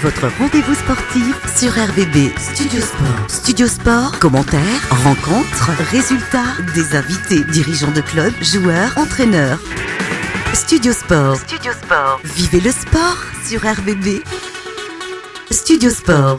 votre rendez-vous sportif sur RVB Studio Sport. Studio Sport, commentaires, rencontres, résultats, des invités, dirigeants de clubs, joueurs, entraîneurs. Studio Sport. Studio Sport. Vivez le sport sur RVB. Studio Sport.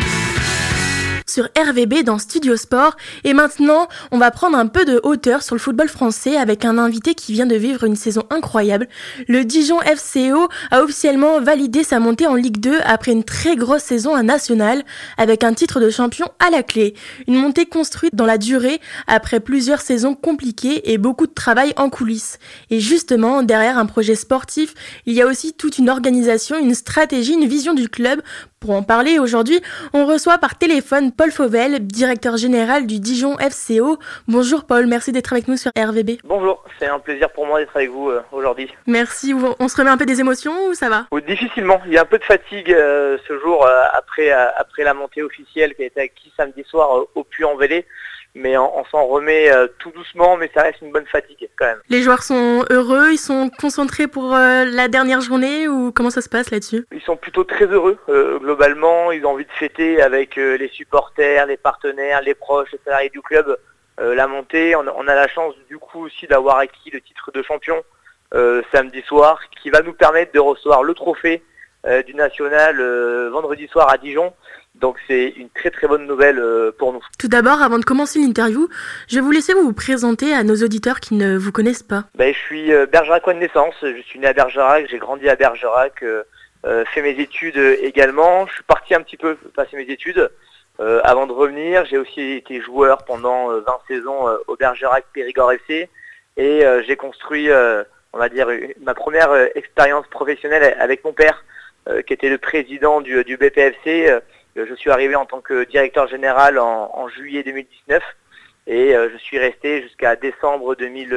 Sur RVB dans Studio Sport. Et maintenant, on va prendre un peu de hauteur sur le football français avec un invité qui vient de vivre une saison incroyable. Le Dijon FCO a officiellement validé sa montée en Ligue 2 après une très grosse saison à National avec un titre de champion à la clé. Une montée construite dans la durée après plusieurs saisons compliquées et beaucoup de travail en coulisses. Et justement, derrière un projet sportif, il y a aussi toute une organisation, une stratégie, une vision du club. Pour en parler aujourd'hui, on reçoit par téléphone Paul Fauvel, directeur général du Dijon FCO. Bonjour Paul, merci d'être avec nous sur RVB. Bonjour, c'est un plaisir pour moi d'être avec vous aujourd'hui. Merci, on se remet un peu des émotions ou ça va ? Difficilement, il y a un peu de fatigue ce jour après la montée officielle qui a été acquise samedi soir au Puy-en-Velay. Mais on s'en remet tout doucement, mais ça reste une bonne fatigue quand même. Les joueurs sont heureux, ils sont concentrés pour la dernière journée ou comment ça se passe là-dessus ? Ils sont plutôt très heureux, globalement, ils ont envie de fêter avec les supporters, les partenaires, les proches, les salariés du club, la montée. On a la chance du coup aussi d'avoir acquis le titre de champion samedi soir, qui va nous permettre de recevoir le trophée du national vendredi soir à Dijon. Donc c'est une très très bonne nouvelle pour nous. Tout d'abord, avant de commencer l'interview, je vais vous laisser vous présenter à nos auditeurs qui ne vous connaissent pas. Je suis bergeracois de naissance, je suis né à Bergerac, j'ai grandi à Bergerac, fait mes études également. Je suis parti un petit peu passer mes études avant de revenir. J'ai aussi été joueur pendant 20 saisons au Bergerac Périgord FC et j'ai construit, on va dire, ma première expérience professionnelle avec mon père qui était le président du BPFC. Je suis arrivé en tant que directeur général en juillet 2019 et je suis resté jusqu'à décembre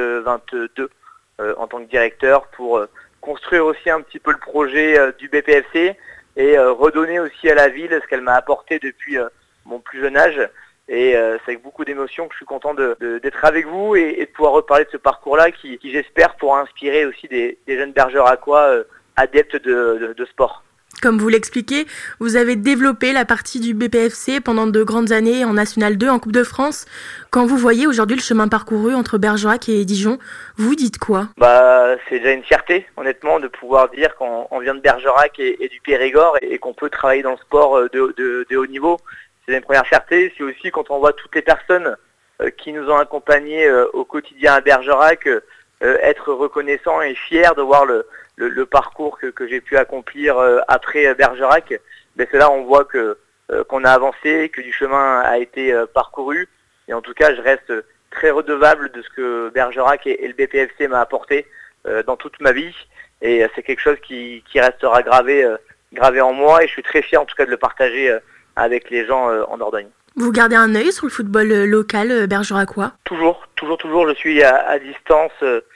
2022 en tant que directeur pour construire aussi un petit peu le projet du BPFC et redonner aussi à la ville ce qu'elle m'a apporté depuis mon plus jeune âge. Et c'est avec beaucoup d'émotion que je suis content d'être avec vous et de pouvoir reparler de ce parcours-là qui j'espère pourra inspirer aussi des jeunes bergeracois adeptes de sport. Comme vous l'expliquez, vous avez développé la partie du BPFC pendant de grandes années en National 2, en Coupe de France. Quand vous voyez aujourd'hui le chemin parcouru entre Bergerac et Dijon, vous dites quoi ? C'est déjà une fierté, honnêtement, de pouvoir dire qu'on vient de Bergerac et du Périgord et qu'on peut travailler dans le sport de haut niveau. C'est une première fierté. C'est aussi quand on voit toutes les personnes qui nous ont accompagnés au quotidien à Bergerac être reconnaissants et fiers de voir le parcours que j'ai pu accomplir après Bergerac. C'est là on voit qu'on a avancé, que du chemin a été parcouru. Et en tout cas, je reste très redevable de ce que Bergerac et le BPFC m'a apporté dans toute ma vie. Et c'est quelque chose qui restera gravé en moi. Et je suis très fier en tout cas de le partager avec les gens en Dordogne. Vous gardez un œil sur le football local bergeracois ? Toujours. Je suis à distance.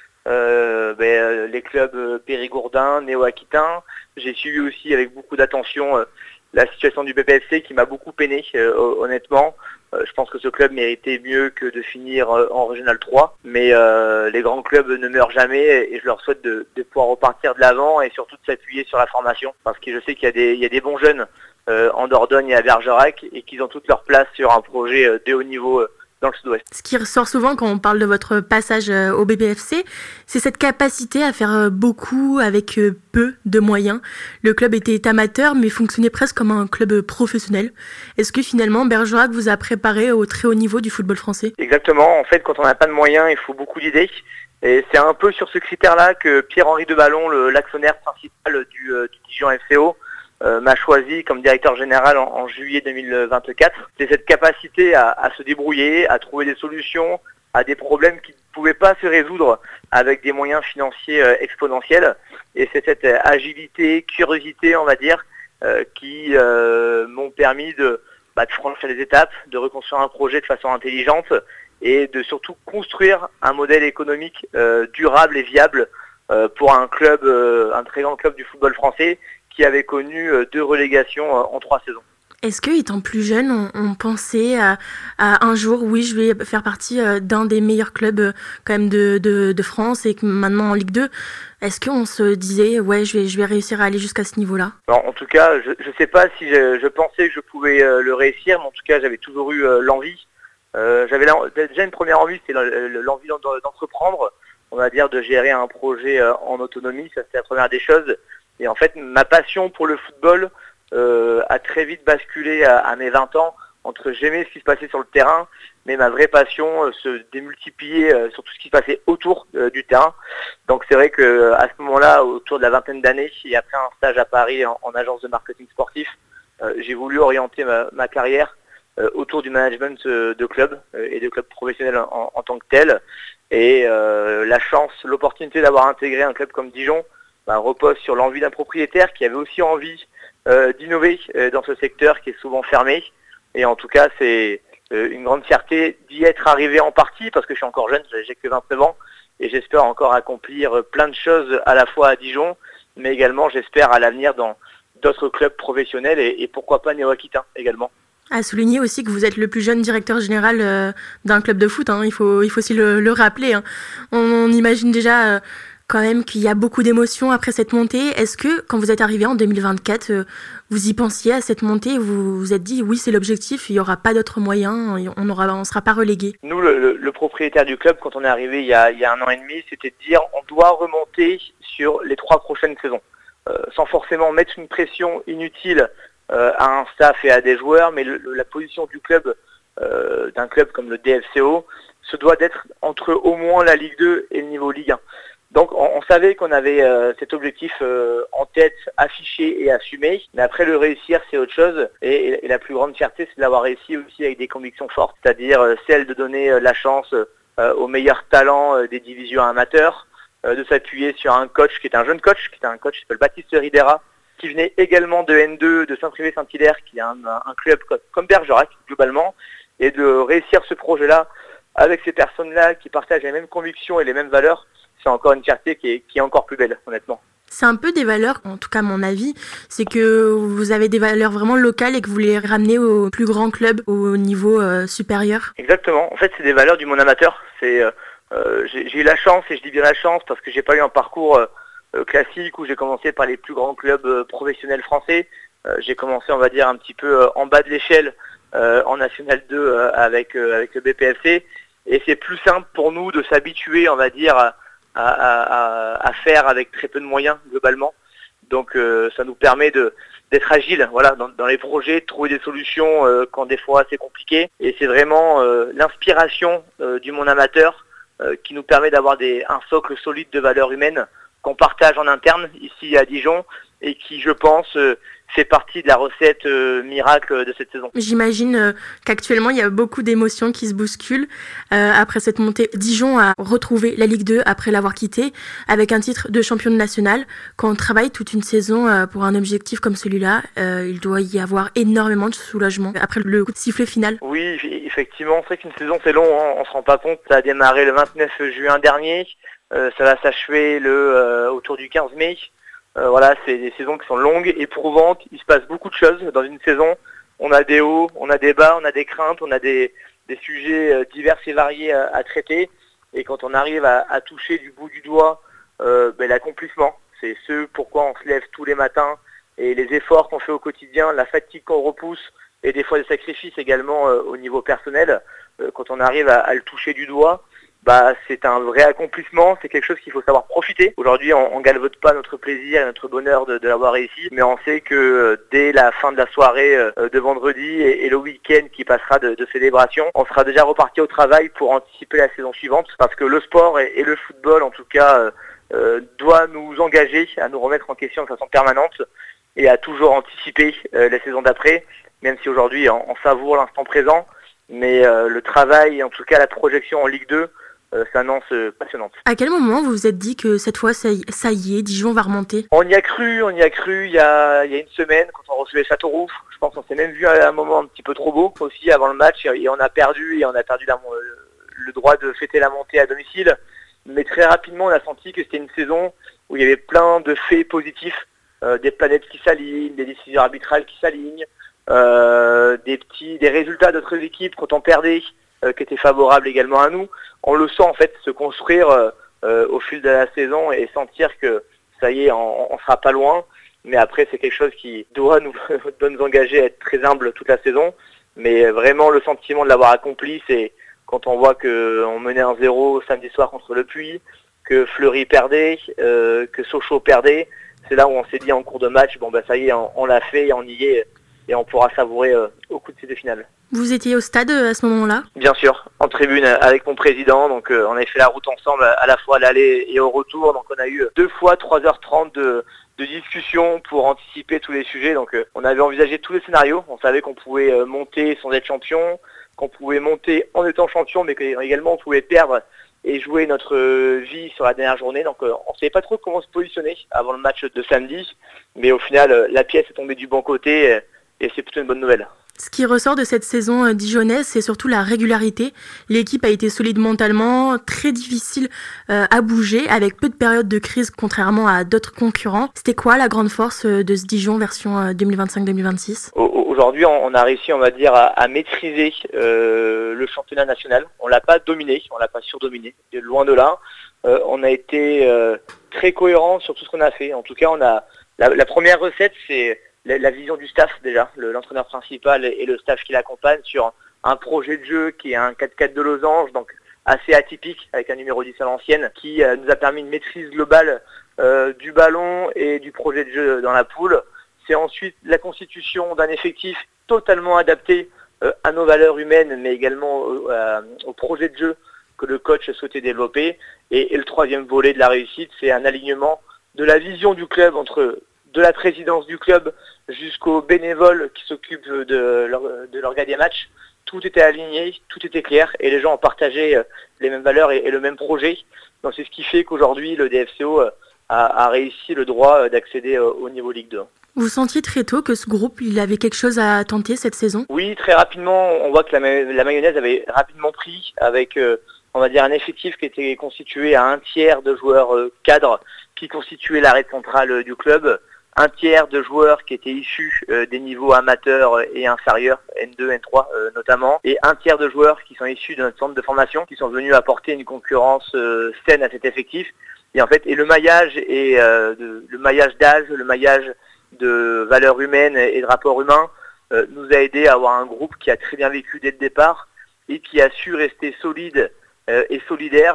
Les clubs périgourdins, néo-aquitains. J'ai suivi aussi avec beaucoup d'attention la situation du BPFC qui m'a beaucoup peiné, honnêtement. Je pense que ce club méritait mieux que de finir en Régional 3. Mais les grands clubs ne meurent jamais et je leur souhaite de pouvoir repartir de l'avant et surtout de s'appuyer sur la formation. Parce que je sais qu'il y a des bons jeunes en Dordogne et à Bergerac et qu'ils ont toute leur place sur un projet de haut niveau dans le sud-ouest. Ce qui ressort souvent quand on parle de votre passage au BPFC, c'est cette capacité à faire beaucoup avec peu de moyens. Le club était amateur, mais fonctionnait presque comme un club professionnel. Est-ce que finalement Bergerac vous a préparé au très haut niveau du football français ? Exactement. En fait, quand on n'a pas de moyens, il faut beaucoup d'idées. Et c'est un peu sur ce critère-là que Pierre-Henri Deballon, l'actionnaire principal du Dijon FCO, m'a choisi comme directeur général en juillet 2024. C'est cette capacité à se débrouiller, à trouver des solutions à des problèmes qui ne pouvaient pas se résoudre avec des moyens financiers exponentiels. Et c'est cette agilité, curiosité, on va dire, qui m'ont permis de franchir les étapes, de reconstruire un projet de façon intelligente et de surtout construire un modèle économique durable et viable pour un club, un très grand club du football français qui avait connu 2 relégations en 3 saisons. Est-ce que, étant plus jeune, on pensait à un jour, oui, je vais faire partie d'un des meilleurs clubs quand même de France et que maintenant en Ligue 2, est-ce qu'on se disait, ouais, je vais réussir à aller jusqu'à ce niveau-là? Alors, en tout cas, je sais pas si je pensais que je pouvais le réussir, mais en tout cas, j'avais toujours eu l'envie. J'avais déjà une première envie, c'est l'envie d'entreprendre, on va dire, de gérer un projet en autonomie, ça c'est la première des choses. Et en fait, ma passion pour le football a très vite basculé à mes 20 ans, entre j'aimais ce qui se passait sur le terrain, mais ma vraie passion se démultipliait sur tout ce qui se passait autour du terrain. Donc c'est vrai que à ce moment-là, autour de la vingtaine d'années, et après un stage à Paris en agence de marketing sportif, j'ai voulu orienter ma carrière autour du management de clubs et de clubs professionnels en tant que tel. Et la chance, l'opportunité d'avoir intégré un club comme Dijon repose sur l'envie d'un propriétaire qui avait aussi envie d'innover dans ce secteur qui est souvent fermé. Et en tout cas, c'est une grande fierté d'y être arrivé en partie, parce que je suis encore jeune, j'ai que 29 ans, et j'espère encore accomplir plein de choses à la fois à Dijon, mais également j'espère à l'avenir dans d'autres clubs professionnels et pourquoi pas néo-aquitains également. À souligner aussi que vous êtes le plus jeune directeur général d'un club de foot, hein. Il faut aussi le rappeler, hein. On imagine déjà quand même qu'il y a beaucoup d'émotions après cette montée. Est-ce que quand vous êtes arrivé en 2024, vous y pensiez à cette montée, vous vous êtes dit oui, c'est l'objectif, il n'y aura pas d'autres moyens, on sera pas relégué? Nous, le propriétaire du club, quand on est arrivé il y a 1 an et demi, c'était de dire on doit remonter sur les 3 prochaines saisons, sans forcément mettre une pression inutile à un staff et à des joueurs, mais la position du club, d'un club comme le DFCO, se doit d'être entre au moins la Ligue 2 et le niveau Ligue 1. Donc on savait qu'on avait cet objectif en tête, affiché et assumé, mais après le réussir c'est autre chose, et la plus grande fierté c'est de l'avoir réussi aussi avec des convictions fortes, c'est-à-dire celle de donner la chance aux meilleurs talents des divisions amateurs, de s'appuyer sur un coach qui est un jeune coach, qui s'appelle Baptiste Ridera, qui venait également de N2, de Saint-Privé-Saint-Hilaire, qui est un club comme Bergerac globalement, et de réussir ce projet-là avec ces personnes-là qui partagent les mêmes convictions et les mêmes valeurs. C'est encore une fierté qui est encore plus belle, honnêtement. C'est un peu des valeurs, en tout cas mon avis, c'est que vous avez des valeurs vraiment locales et que vous les ramenez au plus grand club, au niveau supérieur. Exactement, en fait c'est des valeurs du monde amateur. J'ai eu la chance, et je dis bien la chance, parce que j'ai pas eu un parcours classique où j'ai commencé par les plus grands clubs professionnels français. J'ai commencé, on va dire, un petit peu en bas de l'échelle en National 2 avec le BPFC, et c'est plus simple pour nous de s'habituer, on va dire, à faire avec très peu de moyens globalement. Donc ça nous permet d'être agile, voilà, dans les projets, de trouver des solutions quand des fois c'est compliqué. Et c'est vraiment l'inspiration du monde amateur qui nous permet d'avoir un socle solide de valeurs humaines qu'on partage en interne ici à Dijon, et qui, je pense, fait partie de la recette miracle de cette saison. J'imagine qu'actuellement, il y a beaucoup d'émotions qui se bousculent après cette montée. Dijon a retrouvé la Ligue 2 après l'avoir quittée, avec un titre de championne nationale. Quand on travaille toute une saison pour un objectif comme celui-là, il doit y avoir énormément de soulagement après le coup de sifflet final. Oui, effectivement, c'est vrai qu'une saison c'est long, hein, on se rend pas compte. Ça a démarré le 29 juin dernier, ça va s'achever autour du 15 mai. Voilà, c'est des saisons qui sont longues, éprouvantes, il se passe beaucoup de choses dans une saison. On a des hauts, on a des bas, on a des craintes, on a des sujets divers et variés à traiter. Et quand on arrive à toucher du bout du doigt l'accomplissement, c'est ce pourquoi on se lève tous les matins, et les efforts qu'on fait au quotidien, la fatigue qu'on repousse, et des fois des sacrifices également au niveau personnel, quand on arrive à le toucher du doigt, c'est un vrai accomplissement, c'est quelque chose qu'il faut savoir profiter. Aujourd'hui, on galvaude pas notre plaisir et notre bonheur de l'avoir réussi, mais on sait que dès la fin de la soirée de vendredi et le week-end qui passera de célébration, on sera déjà reparti au travail pour anticiper la saison suivante, parce que le sport et le football, en tout cas, doit nous engager à nous remettre en question de façon permanente et à toujours anticiper la saison d'après, même si aujourd'hui on savoure l'instant présent, mais le travail et en tout cas la projection en Ligue 2 s'annonce passionnante. À quel moment vous vous êtes dit que cette fois, ça y est, Dijon va remonter? On y a cru il y a une semaine quand on recevait Châteauroux. Je pense qu'on s'est même vu à un moment un petit peu trop beau aussi avant le match, et on a perdu le droit de fêter la montée à domicile. Mais très rapidement, on a senti que c'était une saison où il y avait plein de faits positifs, des planètes qui s'alignent, des décisions arbitrales qui s'alignent, des résultats d'autres équipes quand on perdait, qui étaient favorables également à nous. On le sent en fait se construire au fil de la saison et sentir que ça y est, on sera pas loin. Mais après, c'est quelque chose qui doit nous engager à être très humble toute la saison. Mais vraiment, le sentiment de l'avoir accompli, c'est quand on voit qu'on menait 1-0 samedi soir contre Le Puy, que Fleury perdait, que Sochaux perdait. C'est là où on s'est dit en cours de match, ça y est, on l'a fait, on y est, et on pourra savourer au coup de ces finales. Vous étiez au stade à ce moment-là ? Bien sûr, en tribune avec mon président, donc on avait fait la route ensemble à la fois à l'aller et au retour, donc on a eu 2 fois 3h30 de discussion pour anticiper tous les sujets, donc on avait envisagé tous les scénarios, on savait qu'on pouvait monter sans être champion, qu'on pouvait monter en étant champion, mais qu'également on pouvait perdre et jouer notre vie sur la dernière journée, donc on ne savait pas trop comment se positionner avant le match de samedi, mais au final la pièce est tombée du bon côté et c'est plutôt une bonne nouvelle. Ce qui ressort de cette saison dijonnaise, c'est surtout la régularité. L'équipe a été solide mentalement, très difficile à bouger, avec peu de périodes de crise contrairement à d'autres concurrents. C'était quoi la grande force de ce Dijon version 2025-2026 ? Aujourd'hui, on a réussi, on va dire, à maîtriser le championnat national. On l'a pas dominé, on l'a pas surdominé, loin de là. On a été très cohérent sur tout ce qu'on a fait. En tout cas, on a la première recette, c'est la vision du staff déjà, l'entraîneur principal et le staff qui l'accompagne sur un projet de jeu qui est un 4-4 de losange, donc assez atypique avec un numéro 10 à l'ancienne, qui nous a permis une maîtrise globale du ballon et du projet de jeu dans la poule. C'est ensuite la constitution d'un effectif totalement adapté à nos valeurs humaines, mais également au projet de jeu que le coach souhaitait développer. Et le troisième volet de la réussite, c'est un alignement de la vision du club entre de la présidence du club jusqu'aux bénévoles qui s'occupent de leur gardien match. Tout était aligné, tout était clair et les gens ont partagé les mêmes valeurs et le même projet. Donc c'est ce qui fait qu'aujourd'hui le DFCO a réussi le droit d'accéder au niveau Ligue 2. Vous sentiez très tôt que ce groupe, il avait quelque chose à tenter cette saison ? Oui, très rapidement, on voit que la mayonnaise avait rapidement pris avec on va dire un effectif qui était constitué à 1/3 de joueurs cadres qui constituaient l'arrêt central du club, 1/3 de joueurs qui étaient issus des niveaux amateurs et inférieurs, N2, N3 notamment, et 1/3 de joueurs qui sont issus de notre centre de formation, qui sont venus apporter une concurrence saine à cet effectif. Et en fait, le maillage le maillage d'âge, le maillage de valeurs humaines et de rapports humains nous a aidé à avoir un groupe qui a très bien vécu dès le départ et qui a su rester solide et solidaire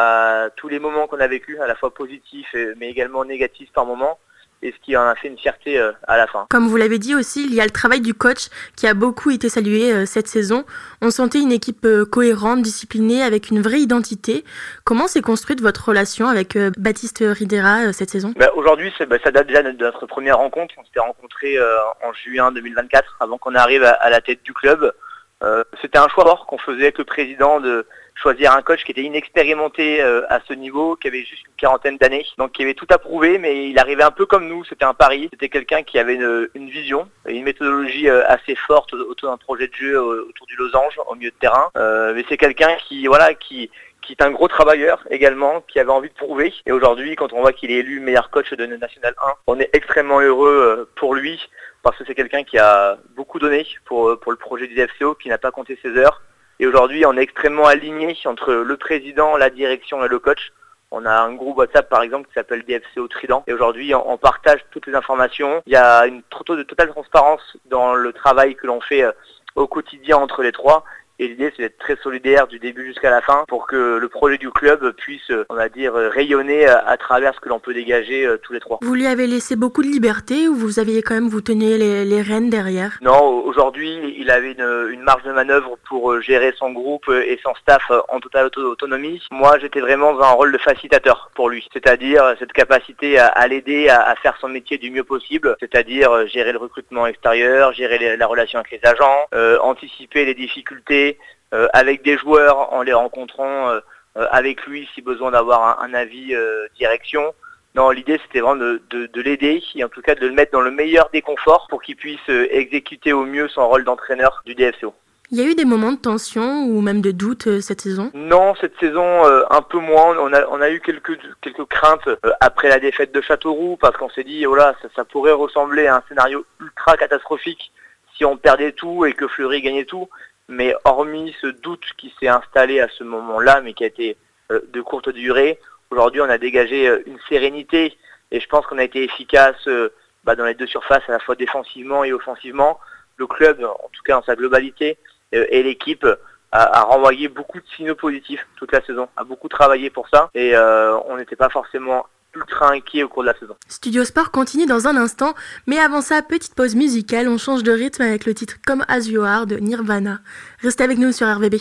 à tous les moments qu'on a vécu, à la fois positifs mais également négatifs par moments. Et ce qui en a fait une fierté à la fin. Comme vous l'avez dit aussi, il y a le travail du coach qui a beaucoup été salué cette saison. On sentait une équipe cohérente, disciplinée, avec une vraie identité. Comment s'est construite votre relation avec Baptiste Ridera cette saison ? Aujourd'hui, ça date déjà de notre première rencontre. On s'était rencontrés en juin 2024, avant qu'on arrive à la tête du club. C'était un choix fort qu'on faisait avec le président de choisir un coach qui était inexpérimenté à ce niveau, qui avait juste une 40aine d'années, donc qui avait tout approuvé, mais il arrivait un peu comme nous, c'était un pari, c'était quelqu'un qui avait une vision, une méthodologie assez forte autour d'un projet de jeu autour du losange, au milieu de terrain, mais c'est quelqu'un qui est un gros travailleur également, qui avait envie de prouver, et aujourd'hui, quand on voit qu'il est élu meilleur coach de National 1, on est extrêmement heureux pour lui, parce que c'est quelqu'un qui a beaucoup donné pour le projet du DFCO, qui n'a pas compté ses heures. Et aujourd'hui, on est extrêmement aligné entre le président, la direction et le coach. On a un groupe WhatsApp, par exemple, qui s'appelle DFCO Trident. Et aujourd'hui, on partage toutes les informations. Il y a une totale transparence dans le travail que l'on fait au quotidien entre les trois. Et l'idée, c'est d'être très solidaire du début jusqu'à la fin pour que le projet du club puisse, on va dire, rayonner à travers ce que l'on peut dégager tous les trois. Vous lui avez laissé beaucoup de liberté ou vous aviez quand même, vous teniez les rênes derrière ? Non, aujourd'hui, il avait une marge de manœuvre pour gérer son groupe et son staff en totale autonomie. Moi, j'étais vraiment dans un rôle de facilitateur pour lui, c'est-à-dire cette capacité à l'aider à faire son métier du mieux possible, c'est-à-dire gérer le recrutement extérieur, gérer la relation avec les agents, anticiper les difficultés avec des joueurs en les rencontrant avec lui si besoin d'avoir un avis direction. Non, l'idée c'était vraiment de l'aider et en tout cas de le mettre dans le meilleur des conforts pour qu'il puisse exécuter au mieux son rôle d'entraîneur du DFCO. Il y a eu des moments de tension ou même de doute cette saison ? Non, cette saison un peu moins. On a eu quelques craintes après la défaite de Châteauroux parce qu'on s'est dit ça pourrait ressembler à un scénario ultra catastrophique si on perdait tout et que Fleury gagnait tout. Mais hormis ce doute qui s'est installé à ce moment-là, mais qui a été de courte durée, aujourd'hui on a dégagé une sérénité et je pense qu'on a été efficace dans les deux surfaces, à la fois défensivement et offensivement. Le club, en tout cas dans sa globalité, et l'équipe a renvoyé beaucoup de signaux positifs toute la saison, a beaucoup travaillé pour ça et on n'était pas forcément ultra inquiet au cours de la saison. Studio Sport continue dans un instant, mais avant ça, petite pause musicale, on change de rythme avec le titre Come As You Are de Nirvana. Restez avec nous sur RVB.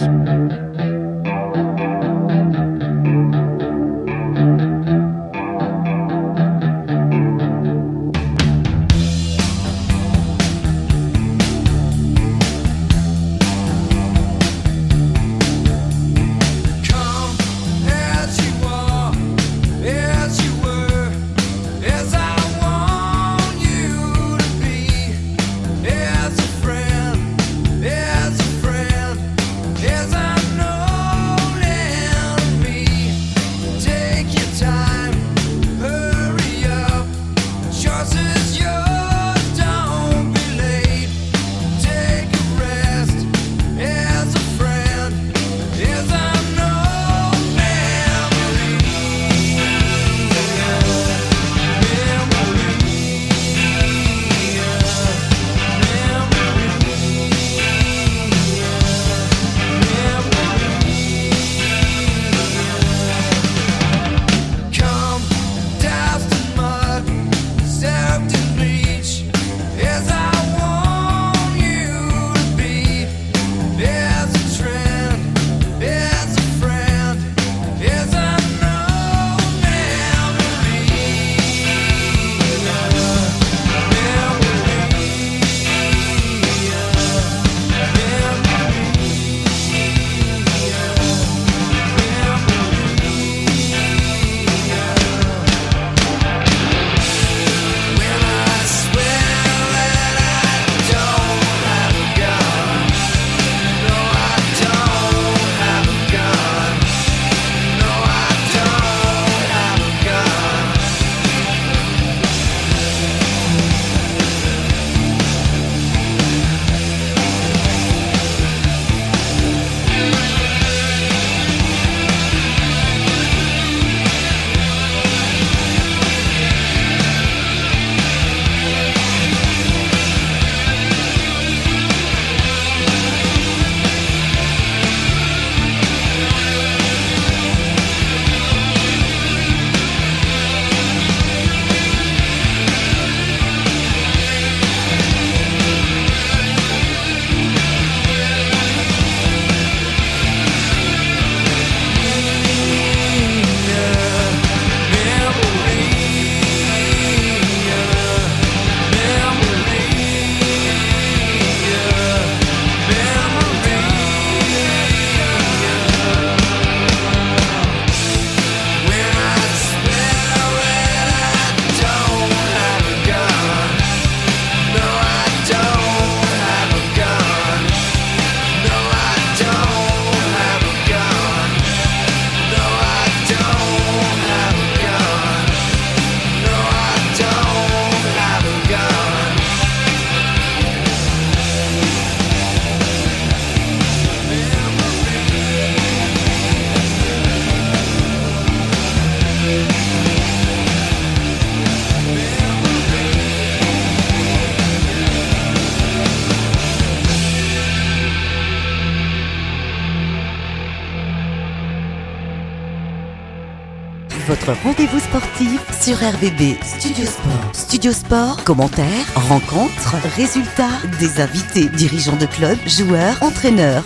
Votre rendez-vous sportif sur RVB Studio Sport. Studio Sport, commentaires, rencontres, résultats, des invités, dirigeants de clubs, joueurs, entraîneurs.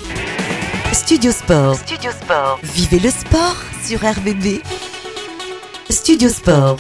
Studio Sport. Studio Sport. Vivez le sport sur RVB. Studio Sport.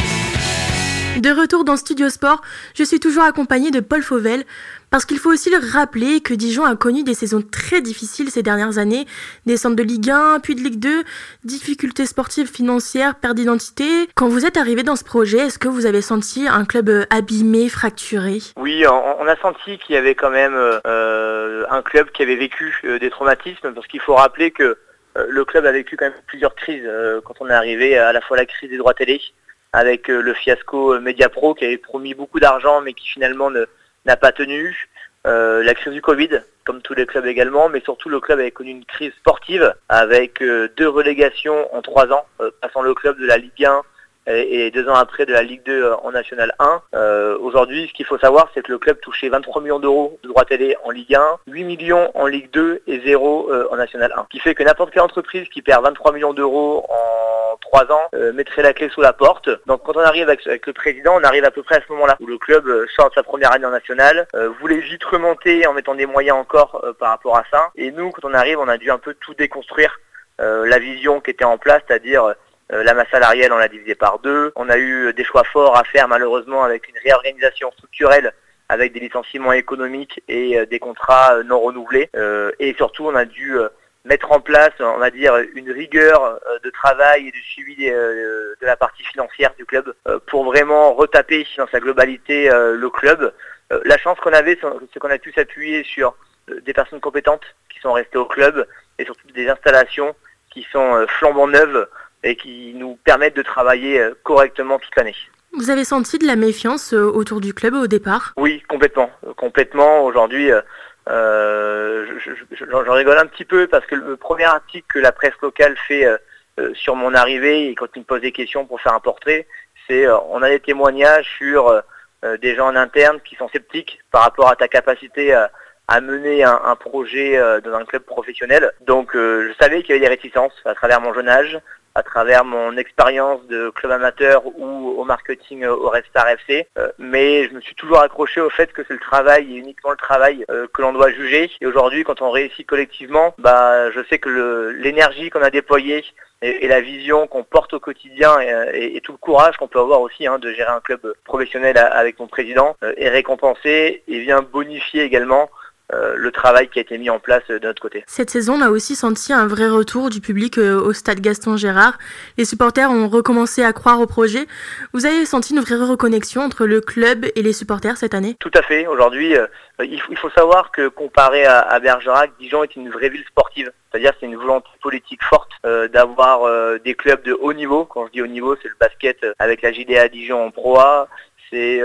De retour dans Studio Sport, je suis toujours accompagnée de Paul Fauvel, parce qu'il faut aussi le rappeler que Dijon a connu des saisons très difficiles ces dernières années, descente de Ligue 1, puis de Ligue 2, difficultés sportives, financières, perte d'identité. Quand vous êtes arrivé dans ce projet, est-ce que vous avez senti un club abîmé, fracturé ? Oui, on a senti qu'il y avait quand même un club qui avait vécu des traumatismes, parce qu'il faut rappeler que le club a vécu quand même plusieurs crises quand on est arrivé, à la fois la crise des droits télé, avec le fiasco Mediapro qui avait promis beaucoup d'argent mais qui finalement n'a pas tenu, la crise du Covid, comme tous les clubs également, mais surtout le club avait connu une crise sportive avec 2 relégations en 3 ans, passant le club de la Ligue 1 et 2 ans après de la Ligue 2 en National 1. Aujourd'hui, ce qu'il faut savoir, c'est que le club touchait 23 millions d'euros de droits télé en Ligue 1, 8 millions en Ligue 2 et 0 en National 1. Ce qui fait que n'importe quelle entreprise qui perd 23 millions d'euros en 3 ans mettrait la clé sous la porte. Donc quand on arrive avec le président, on arrive à peu près à ce moment-là, où le club sort de sa première année en National, voulait vite remonter en mettant des moyens encore par rapport à ça. Et nous, quand on arrive, on a dû un peu tout déconstruire. La vision qui était en place, c'est-à-dire la masse salariale, on l'a divisée par 2. On a eu des choix forts à faire malheureusement avec une réorganisation structurelle, avec des licenciements économiques et des contrats non renouvelés. Et surtout, on a dû mettre en place, on va dire, une rigueur de travail et de suivi de la partie financière du club pour vraiment retaper dans sa globalité le club. La chance qu'on avait, c'est qu'on a pu s'appuyer sur des personnes compétentes qui sont restées au club et surtout des installations qui sont flambant neuves et qui nous permettent de travailler correctement toute l'année. Vous avez senti de la méfiance autour du club au départ ? Oui, complètement. Aujourd'hui, j'en rigole un petit peu parce que le premier article que la presse locale fait sur mon arrivée et quand il me pose des questions pour faire un portrait, c'est on a des témoignages sur des gens en interne qui sont sceptiques par rapport à ta capacité à mener un projet dans un club professionnel. Donc je savais qu'il y avait des réticences à travers mon jeune âge, à travers mon expérience de club amateur ou au marketing au Red Star FC, mais je me suis toujours accroché au fait que c'est le travail et uniquement le travail que l'on doit juger. Et aujourd'hui, quand on réussit collectivement, je sais que l'énergie qu'on a déployée et la vision qu'on porte au quotidien et tout le courage qu'on peut avoir aussi de gérer un club professionnel avec mon président est récompensé et vient bonifier également le travail qui a été mis en place de notre côté. Cette saison, on a aussi senti un vrai retour du public au stade Gaston Gérard. Les supporters ont recommencé à croire au projet. Vous avez senti une vraie reconnexion entre le club et les supporters cette année ? Tout à fait. Aujourd'hui, il faut savoir que comparé à Bergerac, Dijon est une vraie ville sportive. C'est-à-dire que c'est une volonté politique forte d'avoir des clubs de haut niveau. Quand je dis haut niveau, c'est le basket avec la JDA Dijon en Pro A. C'est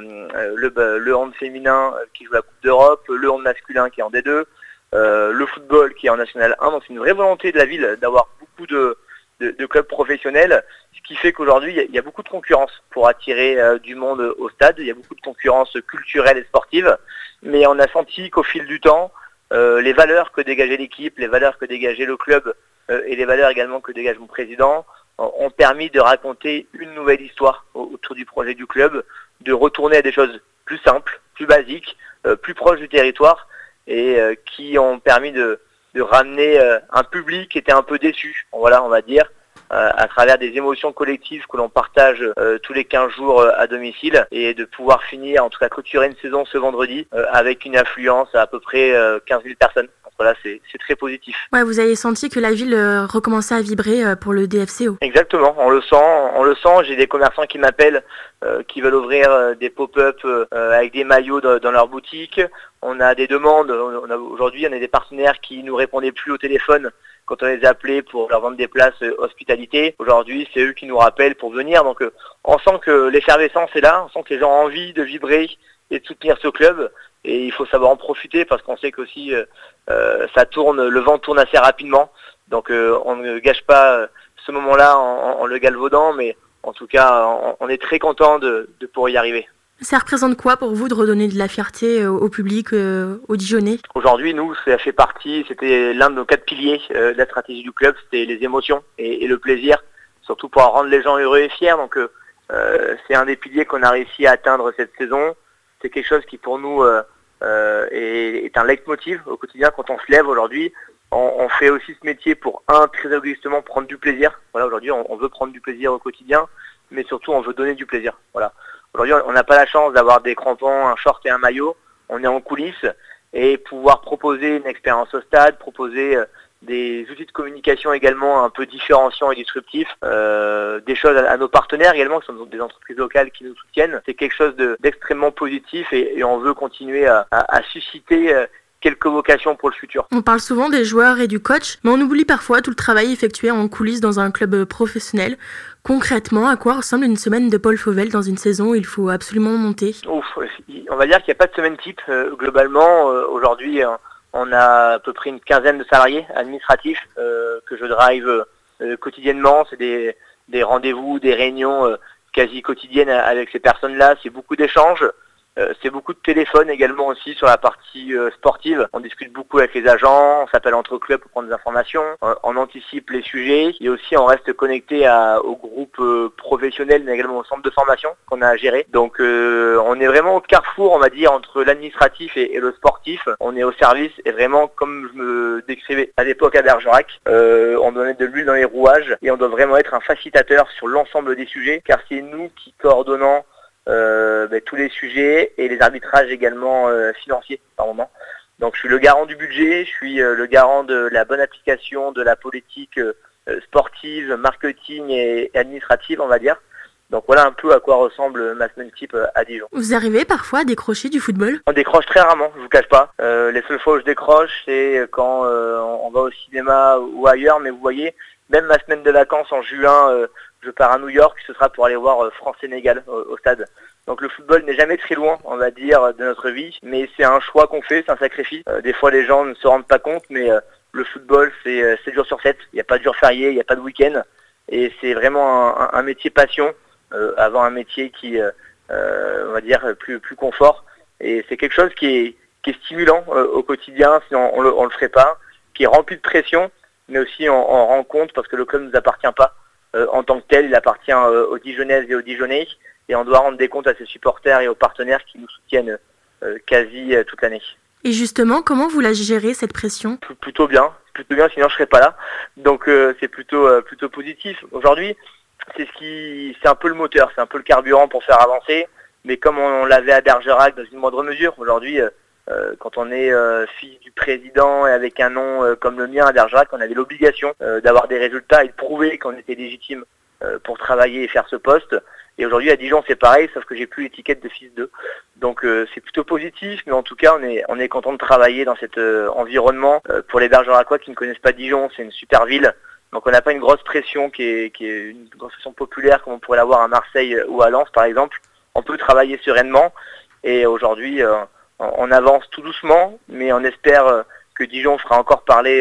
le hand féminin qui joue la Coupe d'Europe, le hand masculin qui est en D2, le football qui est en National 1. Donc c'est une vraie volonté de la ville d'avoir beaucoup de clubs professionnels, ce qui fait qu'aujourd'hui il y a beaucoup de concurrence pour attirer du monde au stade. Il y a beaucoup de concurrence culturelle et sportive, mais on a senti qu'au fil du temps, les valeurs que dégageait l'équipe, les valeurs que dégageait le club et les valeurs également que dégage mon président ont permis de raconter une nouvelle histoire autour du projet du club, de retourner à des choses plus simples, plus basiques, plus proches du territoire et qui ont permis de ramener un public qui était un peu déçu, voilà, on va dire, à travers des émotions collectives que l'on partage tous les 15 jours à domicile et de pouvoir finir, en tout cas clôturer une saison ce vendredi avec une affluence à peu près 15 000 personnes. Voilà, c'est très positif. Ouais, vous avez senti que la ville recommençait à vibrer pour le DFCO. Exactement, on le sent. J'ai des commerçants qui m'appellent, qui veulent ouvrir des pop-up avec des maillots dans leur boutique. On a des demandes. Aujourd'hui, on a des partenaires qui nous répondaient plus au téléphone quand on les appelait pour leur vendre des places hospitalité. Aujourd'hui, c'est eux qui nous rappellent pour venir. Donc, on sent que l'effervescence est là. On sent que les gens ont envie de vibrer et de soutenir ce club. Et il faut savoir en profiter parce qu'on sait qu'aussi le vent tourne assez rapidement. Donc on ne gâche pas ce moment-là en le galvaudant, mais en tout cas on est très content de pouvoir y arriver. Ça représente quoi pour vous de redonner de la fierté au public, aux Dijonnais ? Aujourd'hui, nous, ça fait partie, c'était l'un de nos 4 piliers de la stratégie du club, c'était les émotions et le plaisir, surtout pour rendre les gens heureux et fiers. Donc c'est un des piliers qu'on a réussi à atteindre cette saison. C'est quelque chose qui pour nous est un leitmotiv au quotidien quand on se lève aujourd'hui. On fait aussi ce métier pour très égoïstement prendre du plaisir. Voilà, aujourd'hui on veut prendre du plaisir au quotidien, mais surtout on veut donner du plaisir. Voilà. Aujourd'hui on n'a pas la chance d'avoir des crampons, un short et un maillot. On est en coulisses et pouvoir proposer une expérience au stade, proposer des outils de communication également un peu différenciants et disruptifs, des choses à nos partenaires également, qui sont des entreprises locales qui nous soutiennent. C'est quelque chose d'extrêmement positif et on veut continuer à susciter quelques vocations pour le futur. On parle souvent des joueurs et du coach, mais on oublie parfois tout le travail effectué en coulisses dans un club professionnel. Concrètement, à quoi ressemble une semaine de Paul Fauvel dans une saison où il faut absolument monter ? On va dire qu'il n'y a pas de semaine type. Globalement, aujourd'hui, on a à peu près une quinzaine de salariés administratifs que je drive quotidiennement. C'est des rendez-vous, des réunions quasi quotidiennes avec ces personnes-là. C'est beaucoup d'échanges. C'est beaucoup de téléphones également aussi sur la partie sportive. On discute beaucoup avec les agents, on s'appelle entre clubs pour prendre des informations, on anticipe les sujets et aussi on reste connecté au groupe professionnel mais également au centre de formation qu'on a à gérer. Donc on est vraiment au carrefour, on va dire, entre l'administratif et le sportif. On est au service et vraiment comme je me décrivais à l'époque à Bergerac, on doit mettre de l'huile dans les rouages et on doit vraiment être un facilitateur sur l'ensemble des sujets car c'est nous qui coordonnons tous les sujets et les arbitrages également financiers par moment. Donc je suis le garant du budget, je suis le garant de la bonne application de la politique sportive, marketing et administrative on va dire. Donc voilà un peu à quoi ressemble ma semaine type à Dijon. Vous arrivez parfois à décrocher du football ? On décroche très rarement, je vous cache pas. Les seules fois où je décroche c'est quand on va au cinéma ou ailleurs, mais vous voyez, même ma semaine de vacances en juin, je pars à New York, ce sera pour aller voir France-Sénégal au stade. Donc le football n'est jamais très loin, on va dire, de notre vie, mais c'est un choix qu'on fait, c'est un sacrifice. Des fois les gens ne se rendent pas compte, mais le football c'est 7 jours sur 7, il n'y a pas de jour férié, il n'y a pas de week-end, et c'est vraiment un métier passion, avant un métier qui, on va dire, plus confort. Et c'est quelque chose qui est stimulant au quotidien, sinon on le ferait pas, qui est rempli de pression, mais aussi on rend compte parce que le club ne nous appartient pas en tant que tel, il appartient aux Dijonnaises et aux Dijonnais et on doit rendre des comptes à ses supporters et aux partenaires qui nous soutiennent quasi toute l'année. Et justement, comment vous la gérez cette pression ? Plutôt bien, sinon je serais pas là. Donc c'est plutôt positif. Aujourd'hui, c'est un peu le moteur, c'est un peu le carburant pour faire avancer, mais comme on l'avait à Bergerac dans une moindre mesure, aujourd'hui quand on est fils du président et avec un nom comme le mien à Bergerac, on avait l'obligation d'avoir des résultats et de prouver qu'on était légitime pour travailler et faire ce poste. Et aujourd'hui à Dijon c'est pareil, sauf que j'ai plus l'étiquette de fils d'eux. Donc c'est plutôt positif, mais en tout cas on est content de travailler dans cet environnement. Pour les Bergeracois qui ne connaissent pas Dijon, c'est une super ville. Donc on n'a pas une grosse pression qui est une grosse pression populaire comme on pourrait l'avoir à Marseille ou à Lens par exemple. On peut travailler sereinement et aujourd'hui on avance tout doucement, mais on espère que Dijon fera encore parler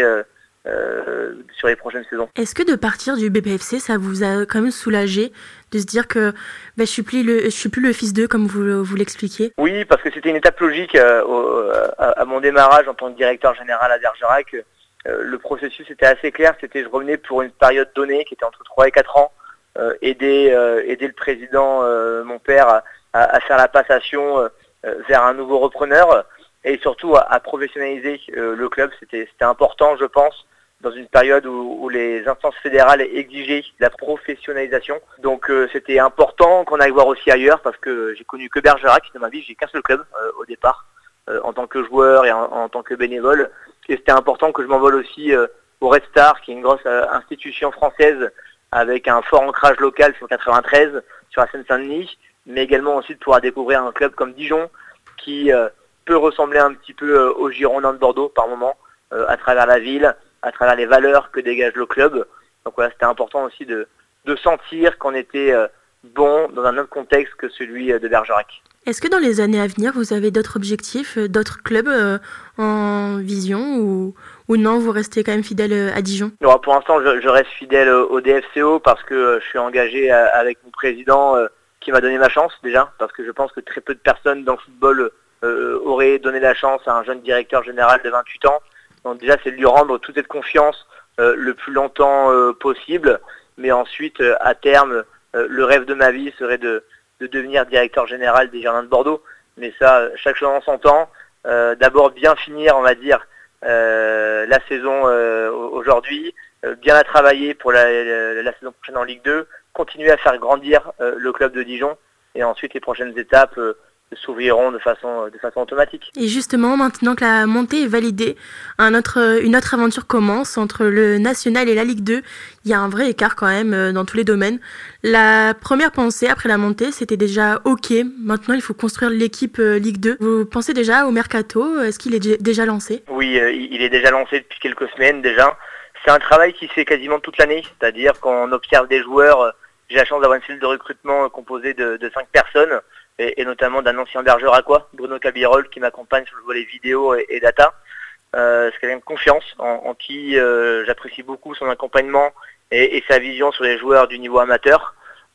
sur les prochaines saisons. Est-ce que de partir du BPFC, ça vous a quand même soulagé de se dire que je suis plus le fils d'eux comme vous l'expliquiez ? Oui, parce que c'était une étape logique à mon démarrage en tant que directeur général à Bergerac. Le processus était assez clair, je revenais pour une période donnée qui était entre 3 et 4 ans, aider le président, mon père, à faire la passation vers un nouveau repreneur et surtout à professionnaliser le club. C'était important, je pense, dans une période où les instances fédérales exigeaient la professionnalisation. Donc c'était important qu'on aille voir aussi ailleurs parce que j'ai connu que Bergerac de ma vie, j'ai qu'un seul club au départ en tant que joueur et en tant que bénévole. Et c'était important que je m'envole aussi au Red Star, qui est une grosse institution française avec un fort ancrage local sur 93, sur la Seine-Saint-Denis, mais également aussi de pouvoir découvrir un club comme Dijon qui peut ressembler un petit peu aux Girondins de Bordeaux par moment, à travers la ville, à travers les valeurs que dégage le club. Donc voilà, c'était important aussi de sentir qu'on était bon dans un autre contexte que celui de Bergerac. Est-ce que dans les années à venir, vous avez d'autres objectifs, d'autres clubs en vision ou non, vous restez quand même fidèle à Dijon ? Alors, pour l'instant, je reste fidèle au DFCO parce que je suis engagé avec mon président qui m'a donné ma chance déjà, parce que je pense que très peu de personnes dans le football auraient donné la chance à un jeune directeur général de 28 ans. Donc déjà, c'est de lui rendre toute cette confiance le plus longtemps possible, mais ensuite, à terme, le rêve de ma vie serait de devenir directeur général des Girondins de Bordeaux. Mais ça, chaque chose en son temps. D'abord bien finir, on va dire, la saison aujourd'hui, bien la travailler pour la saison prochaine en Ligue 2, continuer à faire grandir le club de Dijon et ensuite les prochaines étapes s'ouvriront de façon automatique. Et justement, maintenant que la montée est validée, une autre aventure commence entre le National et la Ligue 2. Il y a un vrai écart quand même dans tous les domaines. La première pensée après la montée, c'était déjà OK. Maintenant, il faut construire l'équipe Ligue 2. Vous pensez déjà au mercato? Est-ce qu'il est déjà lancé? Oui, il est déjà lancé depuis quelques semaines déjà. C'est un travail qui se fait quasiment toute l'année, c'est-à-dire qu'on observe des joueurs. J'ai la chance d'avoir une cellule de recrutement composée de 5 personnes, et notamment d'un ancien bergeracois, Bruno Cabirol, qui m'accompagne sur le volet vidéo et data. C'est quelqu'un de confiance, en qui j'apprécie beaucoup son accompagnement et sa vision sur les joueurs du niveau amateur.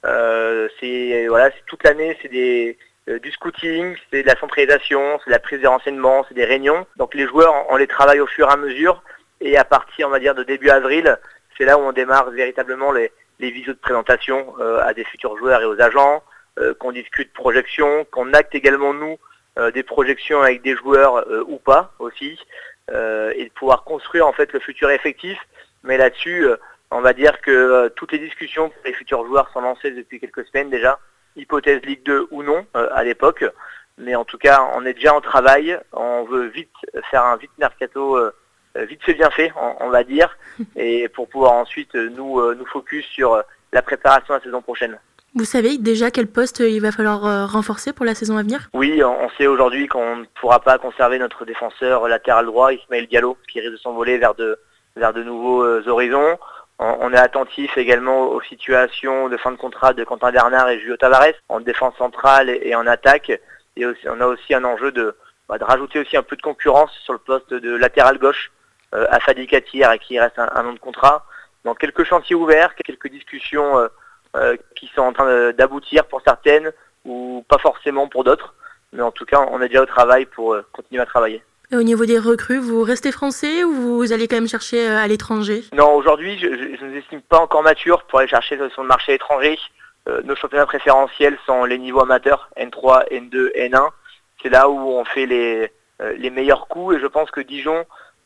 C'est toute l'année, c'est du scouting, c'est de la centralisation, c'est de la prise des renseignements, c'est des réunions. Donc les joueurs, on les travaille au fur et à mesure, et à partir, on va dire, de début avril, c'est là où on démarre véritablement les visios de présentation à des futurs joueurs et aux agents, qu'on discute projection, qu'on acte également nous des projections avec des joueurs ou pas aussi, et de pouvoir construire en fait le futur effectif. Mais là-dessus, on va dire que toutes les discussions pour les futurs joueurs sont lancées depuis quelques semaines déjà, hypothèse Ligue 2 ou non à l'époque. Mais en tout cas, on est déjà en travail, on veut vite faire un mercato vite fait bien fait, on va dire, et pour pouvoir ensuite nous focus sur la préparation de la saison prochaine. Vous savez déjà quel poste il va falloir renforcer pour la saison à venir? Oui, on sait aujourd'hui qu'on ne pourra pas conserver notre défenseur latéral droit, Ismaël Diallo, qui risque de s'envoler vers de nouveaux horizons. On est attentif également aux situations de fin de contrat de Quentin Bernard et Julio Tavares, en défense centrale et en attaque. Et aussi, on a aussi un enjeu de rajouter aussi un peu de concurrence sur le poste de latéral gauche, à Fadi Katir, à qui il reste un an de contrat. Donc quelques chantiers ouverts, quelques discussions qui sont en train d'aboutir pour certaines, ou pas forcément pour d'autres. Mais en tout cas, on est déjà au travail pour continuer à travailler. Et au niveau des recrues, vous restez français ou vous allez quand même chercher à l'étranger? Non, aujourd'hui, je ne nous estime pas encore matures pour aller chercher sur le marché étranger. Nos championnats préférentiels sont les niveaux amateurs, N3, N2, N1. C'est là où on fait les meilleurs coups, et je pense que Dijon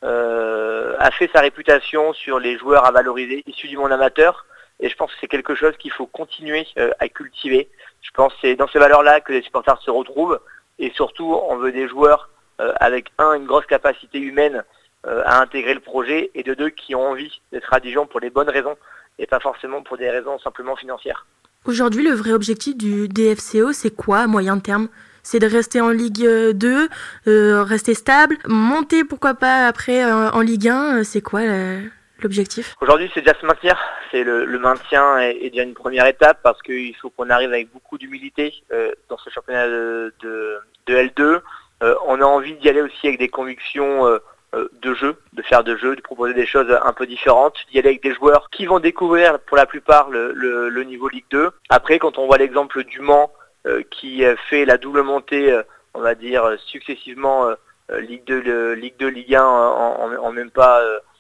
a fait sa réputation sur les joueurs à valoriser issus du monde amateur, et je pense que c'est quelque chose qu'il faut continuer à cultiver. Je pense que c'est dans ces valeurs-là que les supporters se retrouvent, et surtout on veut des joueurs avec une grosse capacité humaine à intégrer le projet, et de deux, qui ont envie d'être à Dijon pour les bonnes raisons et pas forcément pour des raisons simplement financières. Aujourd'hui, le vrai objectif du DFCO, c'est quoi à moyen terme? C'est de rester en Ligue 2, rester stable, monter pourquoi pas après en Ligue 1, c'est quoi l'objectif? Aujourd'hui, c'est déjà se maintenir. C'est le maintien est déjà une première étape, parce qu'il faut qu'on arrive avec beaucoup d'humilité dans ce championnat de L2. On a envie d'y aller aussi avec des convictions de jeu, de proposer des choses un peu différentes, d'y aller avec des joueurs qui vont découvrir pour la plupart le niveau Ligue 2. Après, quand on voit l'exemple du Mans, qui fait la double montée, on va dire successivement, Ligue 2, Ligue 1 en même pas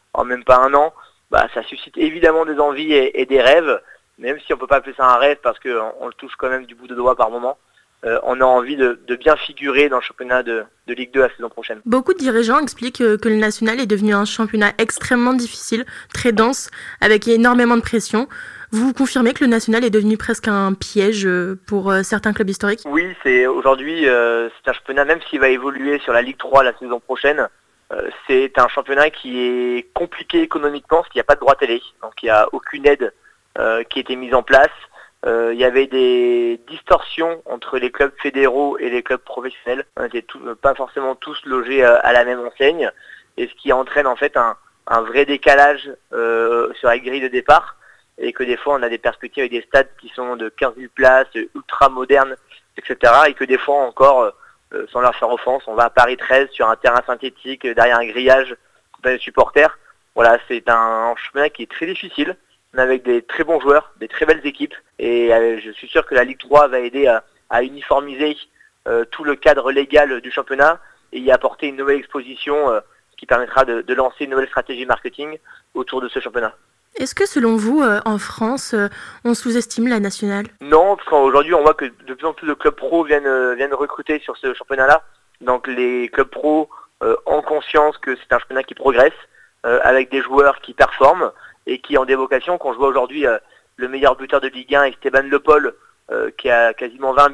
un an, ça suscite évidemment des envies et des rêves, même si on peut pas appeler ça un rêve parce qu'on le touche quand même du bout de doigt par moment. On a envie de bien figurer dans le championnat de Ligue 2 la saison prochaine. Beaucoup de dirigeants expliquent que le national est devenu un championnat extrêmement difficile, très dense, avec énormément de pression. Vous confirmez que le national est devenu presque un piège pour certains clubs historiques? Oui, aujourd'hui, c'est un championnat, même s'il va évoluer sur la Ligue 3 la saison prochaine, c'est un championnat qui est compliqué économiquement, parce qu'il n'y a pas de droit télé, donc il n'y a aucune aide qui a été mise en place. Il y avait des distorsions entre les clubs fédéraux et les clubs professionnels. On n'était pas forcément tous logés à la même enseigne, et ce qui entraîne en fait un vrai décalage sur la grille de départ, et que des fois on a des perspectives avec des stades qui sont de 15 000 places, ultra modernes, etc. Et que des fois encore, sans leur faire offense, on va à Paris 13 sur un terrain synthétique derrière un grillage pour les supporters. Voilà, c'est un championnat qui est très difficile, mais avec des très bons joueurs, des très belles équipes, et je suis sûr que la Ligue 3 va aider à uniformiser tout le cadre légal du championnat et y apporter une nouvelle exposition qui permettra de lancer une nouvelle stratégie marketing autour de ce championnat. Est-ce que selon vous, en France, on sous-estime la nationale? Non, parce qu'aujourd'hui on voit que de plus en plus de clubs pro viennent recruter sur ce championnat-là. Donc les clubs pro ont conscience que c'est un championnat qui progresse, avec des joueurs qui performent et qui ont des vocations. Quand je vois aujourd'hui le meilleur buteur de Ligue 1, Esteban Le Paul, qui a quasiment 20 buts,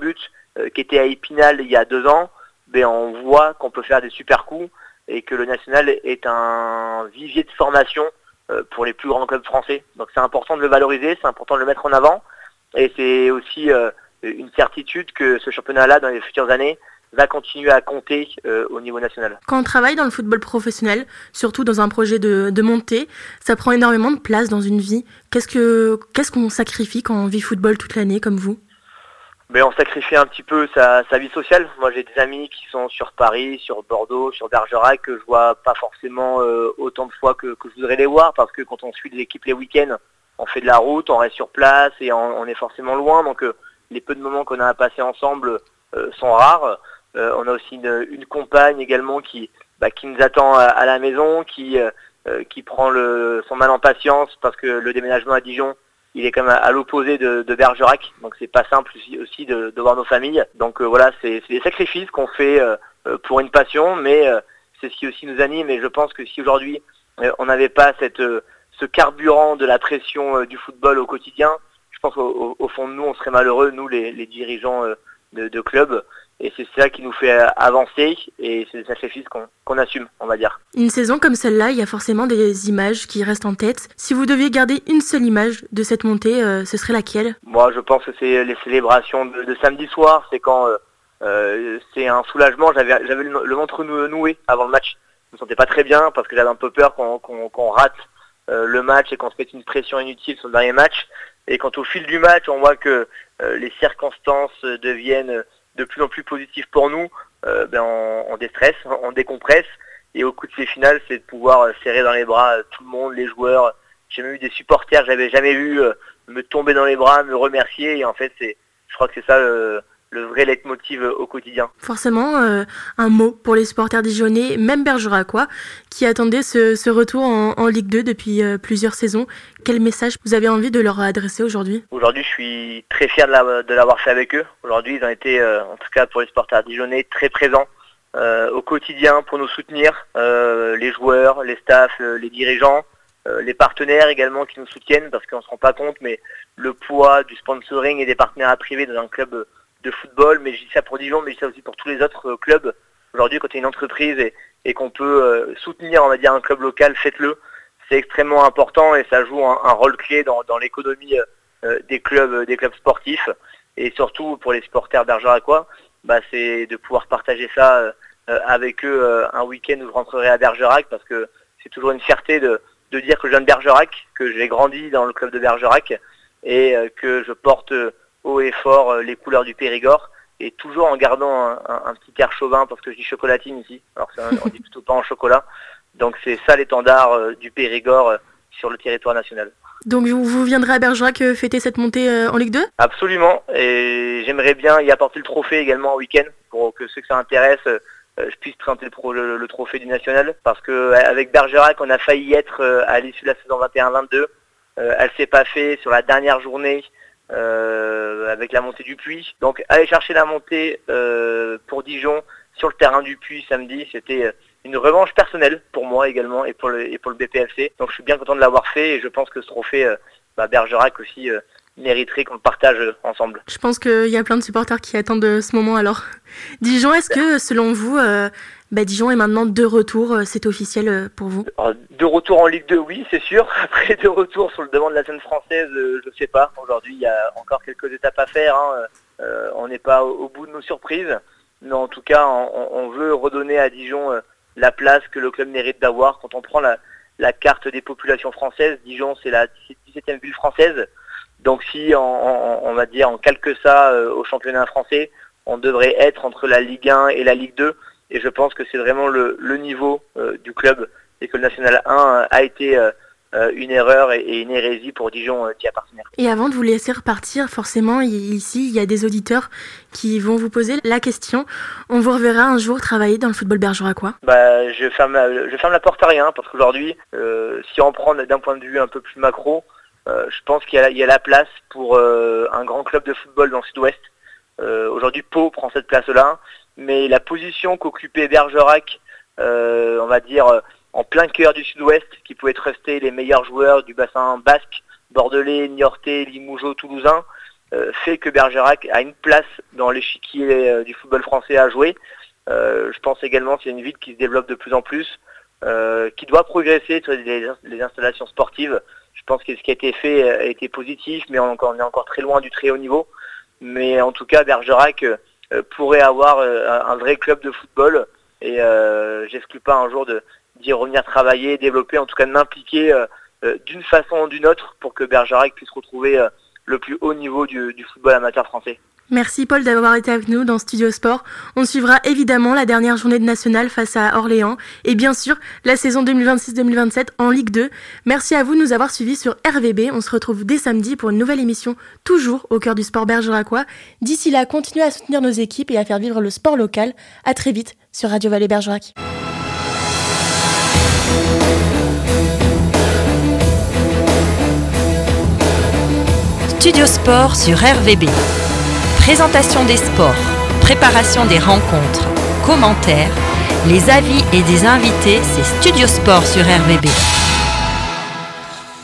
qui était à Épinal il y a 2 ans, on voit qu'on peut faire des super coups et que le national est un vivier de formation pour les plus grands clubs français. Donc c'est important de le valoriser, c'est important de le mettre en avant et c'est aussi une certitude que ce championnat-là dans les futures années va continuer à compter au niveau national. Quand on travaille dans le football professionnel, surtout dans un projet de montée, ça prend énormément de place dans une vie. Qu'est-ce qu'on sacrifie quand on vit football toute l'année comme vous ? On sacrifie un petit peu sa vie sociale. Moi j'ai des amis qui sont sur Paris, sur Bordeaux, sur Bergerac, que je vois pas forcément autant de fois que je voudrais les voir, parce que quand on suit l'équipe les week-ends, on fait de la route, on reste sur place et on est forcément loin, donc les peu de moments qu'on a à passer ensemble sont rares. On a aussi une compagne également qui nous attend à la maison, qui prend son mal en patience parce que le déménagement à Dijon, il est quand même à l'opposé de Bergerac, donc c'est pas simple aussi de voir nos familles. Donc voilà, c'est des sacrifices qu'on fait pour une passion, mais c'est ce qui aussi nous anime. Et je pense que si aujourd'hui on n'avait pas ce carburant de la pression du football au quotidien, je pense qu'au fond de nous, on serait malheureux, nous les dirigeants de clubs. Et c'est ça qui nous fait avancer et c'est des sacrifices qu'on assume, on va dire. Une saison comme celle-là, il y a forcément des images qui restent en tête. Si vous deviez garder une seule image de cette montée, ce serait laquelle ? Moi, je pense que c'est les célébrations de samedi soir. C'est quand c'est un soulagement. J'avais le ventre noué avant le match. Je me sentais pas très bien parce que j'avais un peu peur qu'on rate le match et qu'on se mette une pression inutile sur le dernier match. Et quand au fil du match, on voit que les circonstances deviennent de plus en plus positif pour nous, on déstresse, on décompresse, et au coup de ces finales, c'est de pouvoir serrer dans les bras tout le monde, les joueurs. J'ai même eu des supporters que j'avais jamais vu me tomber dans les bras, me remercier, et en fait, je crois que c'est ça le vrai leitmotiv au quotidien. Forcément, un mot pour les supporters dijonnais, même bergeracois, qui attendaient ce retour en Ligue 2 depuis plusieurs saisons. Quel message vous avez envie de leur adresser aujourd'hui ? Aujourd'hui, je suis très fier de l'avoir fait avec eux. Aujourd'hui, ils ont été, en tout cas pour les supporters dijonnais, très présents au quotidien pour nous soutenir, les joueurs, les staffs, les dirigeants, les partenaires également qui nous soutiennent, parce qu'on ne se rend pas compte, mais le poids du sponsoring et des partenariats privés dans un club de football, mais je dis ça pour Dijon, mais je dis ça aussi pour tous les autres clubs. Aujourd'hui, quand tu es une entreprise et qu'on peut soutenir, on va dire, un club local, faites-le. C'est extrêmement important et ça joue un rôle clé dans l'économie des clubs sportifs. Et surtout pour les supporters bergeracois, c'est de pouvoir partager ça avec eux un week-end où je rentrerai à Bergerac, parce que c'est toujours une fierté de dire que je viens de Bergerac, que j'ai grandi dans le club de Bergerac et que je porte haut et fort les couleurs du Périgord, et toujours en gardant un petit air chauvin, parce que je dis chocolatine ici, alors on dit plutôt pas en chocolat. Donc c'est ça l'étendard du Périgord sur le territoire national. Donc vous viendrez à Bergerac fêter cette montée en Ligue 2 ? Absolument, et j'aimerais bien y apporter le trophée également en week-end, pour que ceux que ça intéresse, je puisse présenter le trophée du national, parce que avec Bergerac, on a failli y être à l'issue de la saison 21-22. Elle s'est pas fait sur la dernière journée, avec la montée du Puy. Donc aller chercher la montée pour Dijon sur le terrain du Puy samedi, c'était une revanche personnelle pour moi également et pour le BPFC. Donc je suis bien content de l'avoir fait, et je pense que ce trophée, Bergerac aussi mériterait qu'on le partage ensemble. Je pense qu'il y a plein de supporters qui attendent ce moment alors. Dijon, est-ce que selon vous, Dijon est maintenant de retour, c'est officiel pour vous ? Alors, de retour en Ligue 2, oui, c'est sûr. Après, de retour sur le devant de la scène française, je ne sais pas. Aujourd'hui, il y a encore quelques étapes à faire. On n'est pas au bout de nos surprises. Mais en tout cas, on veut redonner à Dijon la place que le club mérite d'avoir. Quand on prend la carte des populations françaises, Dijon, c'est la 17e ville française. Donc si on va dire on calque ça au championnat français, on devrait être entre la Ligue 1 et la Ligue 2. Et je pense que c'est vraiment le niveau du club, et que le National 1 a été une erreur et une hérésie pour Dijon d'y appartenir. Et avant de vous laisser repartir, forcément, ici, il y a des auditeurs qui vont vous poser la question. On vous reverra un jour travailler dans le football bergeracois ? Je ferme la porte à rien, parce qu'aujourd'hui, si on prend d'un point de vue un peu plus macro, je pense qu'il y a la place pour un grand club de football dans le sud-ouest. Aujourd'hui, Pau prend cette place-là, mais la position qu'occupait Bergerac, on va dire en plein cœur du sud-ouest, qui pouvait être resté les meilleurs joueurs du bassin basque, bordelais, niortais, limougeau, toulousain, fait que Bergerac a une place dans l'échiquier du football français à jouer. Je pense également que c'est une ville qui se développe de plus en plus, qui doit progresser sur les installations sportives. Je pense que ce qui a été fait a été positif, mais on est encore très loin du très haut niveau. Mais en tout cas, Bergerac pourrait avoir un vrai club de football, et j'exclus pas un jour d'y revenir travailler, développer, en tout cas de m'impliquer d'une façon ou d'une autre pour que Bergerac puisse retrouver le plus haut niveau du football amateur français. Merci Paul d'avoir été avec nous dans Studio Sport. On suivra évidemment la dernière journée de nationale face à Orléans et bien sûr la saison 2026-2027 en Ligue 2. Merci à vous de nous avoir suivis sur RVB. On se retrouve dès samedi pour une nouvelle émission, toujours au cœur du sport bergeracois. D'ici là, continuez à soutenir nos équipes et à faire vivre le sport local. À très vite sur Radio Vallée Bergerac. Studio Sport sur RVB. Présentation des sports, préparation des rencontres, commentaires, les avis et des invités, c'est Studio Sport sur RVB.